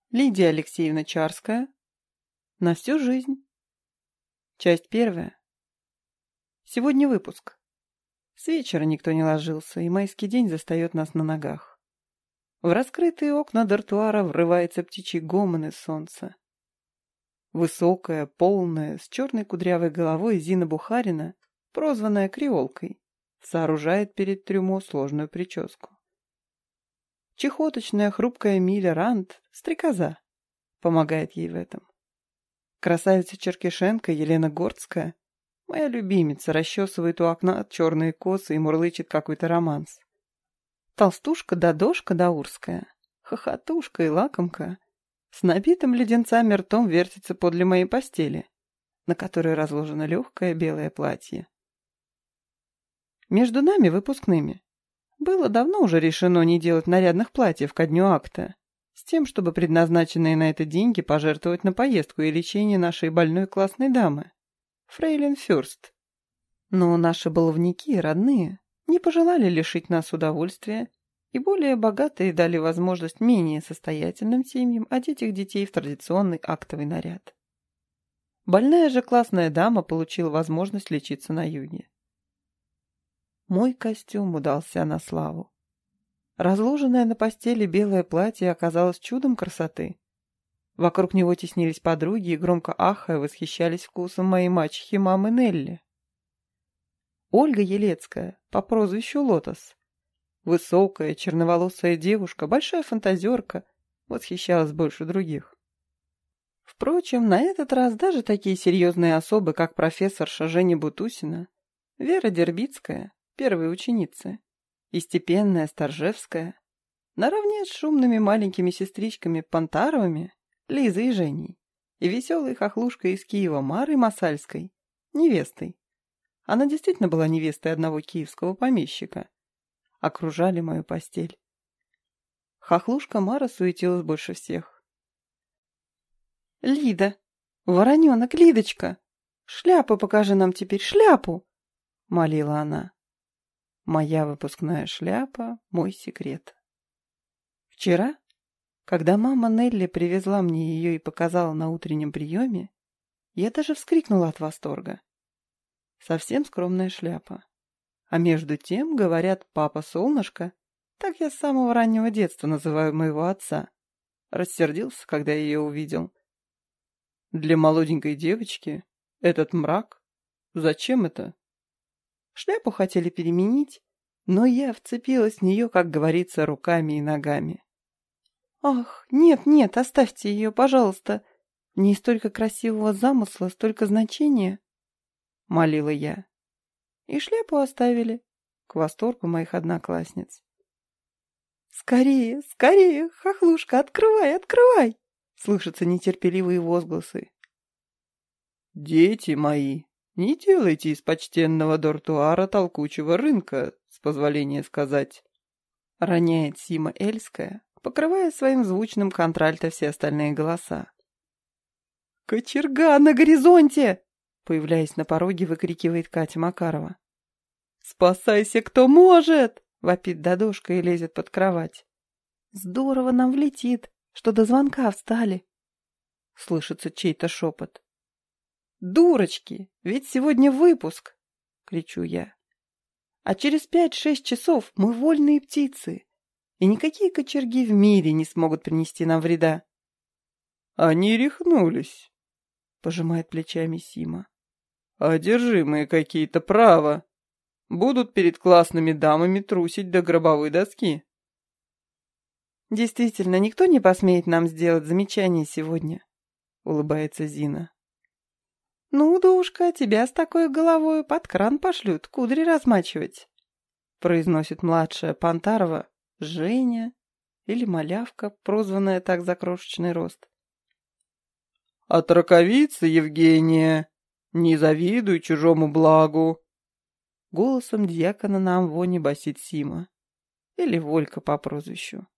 Лидия Алексеевна Чарская. На всю жизнь. Часть первая. Сегодня выпуск. С вечера никто не ложился, и майский день застает нас на ногах. В раскрытые окна дартуара врывается птичий гомон из солнца. Высокая, полная, с черной кудрявой головой Зина Бухарина, прозванная Креолкой, сооружает перед трюмо сложную прическу. Чехоточная хрупкая Миля Рант, стрекоза, помогает ей в этом. Красавица Черкешенко Елена Гордская, моя любимица, расчесывает у окна черные косы и мурлычет какой-то романс. Толстушка Дадошка Даурская, хохотушка и лакомка, с набитым леденцами ртом вертится подле моей постели, на которой разложено легкое белое платье. Между нами, выпускными, было давно уже решено не делать нарядных платьев ко дню акта, с тем, чтобы предназначенные на это деньги пожертвовать на поездку и лечение нашей больной классной дамы, фрейлин Фюрст. Но наши баловники, родные, не пожелали лишить нас удовольствия, и более богатые дали возможность менее состоятельным семьям одеть их детей в традиционный актовый наряд. Больная же классная дама получила возможность лечиться на юге. Мой костюм удался на славу. Разложенное на постели белое платье оказалось чудом красоты. Вокруг него теснились подруги и, громко ахая, восхищались вкусом моей мачехи мамы Нелли. Ольга Елецкая, по прозвищу Лотос, высокая, черноволосая девушка, большая фантазерка, восхищалась больше других. Впрочем, на этот раз даже такие серьезные особы, как профессорша Женя Бутусина, Вера Дербицкая, первой ученицы, и степенная Старжевская, наравне с шумными маленькими сестричками Понтаровыми, Лизой и Женей, и веселой хохлушкой из Киева Марой Масальской, невестой. Она действительно была невестой одного киевского помещика. Окружали мою постель. Хохлушка Мара суетилась больше всех. «Лида! Вороненок, Лидочка! Шляпу покажи нам теперь, шляпу!» — молила она. Моя выпускная шляпа — мой секрет. Вчера, когда мама Нелли привезла мне ее и показала на утреннем приеме, я даже вскрикнула от восторга. Совсем скромная шляпа. А между тем, говорят, папа Солнышко, так я с самого раннего детства называю моего отца, рассердился, когда я ее увидел. Для молоденькой девочки этот мрак? Зачем это? Шляпу хотели переменить, но я вцепилась в нее, как говорится, руками и ногами. «Ах, нет, оставьте ее, пожалуйста. В ней столько красивого замысла, столько значения», — молила я. И шляпу оставили, к восторгу моих одноклассниц. «Скорее, скорее, хохлушка, открывай!» — слышатся нетерпеливые возгласы. «Дети мои, не делайте из почтенного дартуара толкучего рынка, с позволения сказать», — роняет Сима Эльская, покрывая своим звучным контральто все остальные голоса. «Кочерга на горизонте!» — появляясь на пороге, выкрикивает Катя Макарова. «Спасайся, кто может!» — вопит Дадошка и лезет под кровать. «Здорово нам влетит, что до звонка встали!» — слышится чей-то шепот. «Дурочки, ведь сегодня выпуск!» — кричу я. «А через 5-6 часов мы вольные птицы, и никакие кочерги в мире не смогут принести нам вреда». «Они рехнулись», — пожимает плечами Сима. «Одержимые какие-то, право. Будут перед классными дамами трусить до гробовой доски». «Действительно, никто не посмеет нам сделать замечание сегодня», — улыбается Зина. «Ну, душка, тебя с такой головой под кран пошлют кудри размачивать», — произносит младшая Понтарова Женя или малявка, прозванная так за крошечный рост. «От раковицы, Евгения, не завидуй чужому благу», — голосом дьякона на амвоне басит Сима, или Волька по прозвищу.